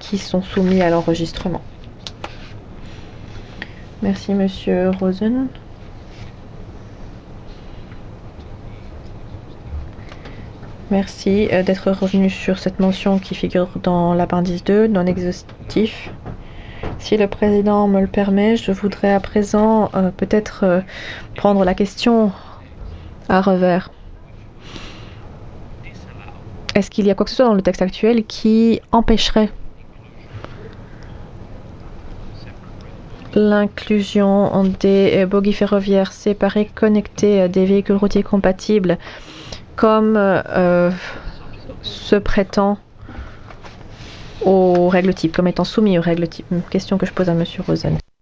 qui sont soumis à l'enregistrement. Merci Monsieur Rosen. Merci d'être revenu sur cette mention qui figure dans l'appendice 2, non exhaustif. Si le président me le permet, je voudrais à présent peut-être prendre la question à revers. Est-ce qu'il y a quoi que ce soit dans le texte actuel qui empêcherait l'inclusion des bogies ferroviaires séparés connectés des véhicules routiers compatibles comme se prêtant aux règles types, comme étant soumis aux règles types? Question que je pose à Monsieur Rosen.